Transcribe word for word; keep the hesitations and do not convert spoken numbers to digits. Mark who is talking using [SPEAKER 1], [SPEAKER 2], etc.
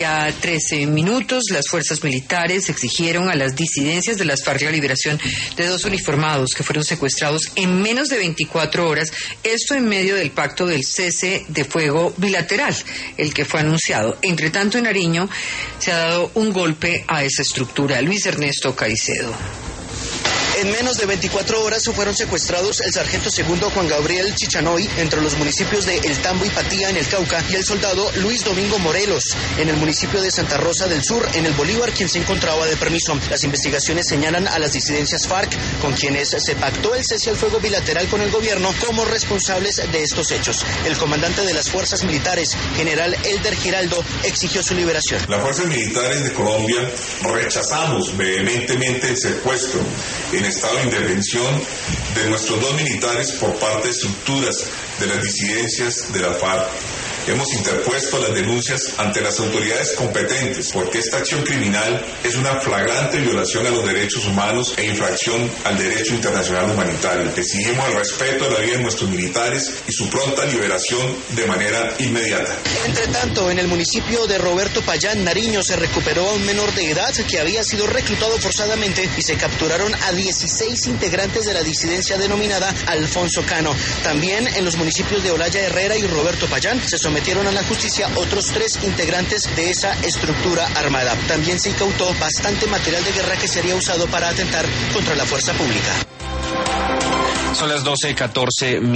[SPEAKER 1] Ya trece minutos, las fuerzas militares exigieron a las disidencias de las FARC la liberación de dos uniformados que fueron secuestrados en menos de veinticuatro horas, esto en medio del pacto del cese de fuego bilateral, el que fue anunciado. Entre tanto, en Nariño se ha dado un golpe a esa estructura. Luis Ernesto Caicedo.
[SPEAKER 2] En menos de veinticuatro horas fueron secuestrados el sargento segundo Juan Gabriel Chichanoy entre los municipios de El Tambo y Patía en el Cauca y el soldado Luis Domingo Morelos en el municipio de Santa Rosa del Sur en el Bolívar, quien se encontraba de permiso. Las investigaciones señalan a las disidencias FARC, con quienes se pactó el cese al fuego bilateral con el gobierno, como responsables de estos hechos. El comandante de las fuerzas militares, general Elder Giraldo, exigió su liberación.
[SPEAKER 3] Las fuerzas militares de Colombia rechazamos vehementemente el secuestro en estado de indefensión de nuestros dos militares por parte de estructuras de las disidencias de la FARC. Hemos interpuesto las denuncias ante las autoridades competentes porque esta acción criminal es una flagrante violación a los derechos humanos e infracción al derecho internacional humanitario. Exigimos el respeto de la vida de nuestros militares y su pronta liberación de manera inmediata.
[SPEAKER 2] Entre tanto, en el municipio de Roberto Payán, Nariño, se recuperó a un menor de edad que había sido reclutado forzadamente y se capturaron a dieciséis integrantes de la disidencia denominada Alfonso Cano. También en los municipios de Olaya Herrera y Roberto Payán se sometieron metieron a la justicia otros tres integrantes de esa estructura armada. También se incautó bastante material de guerra que sería usado para atentar contra la fuerza pública.
[SPEAKER 4] Son las doce y catorce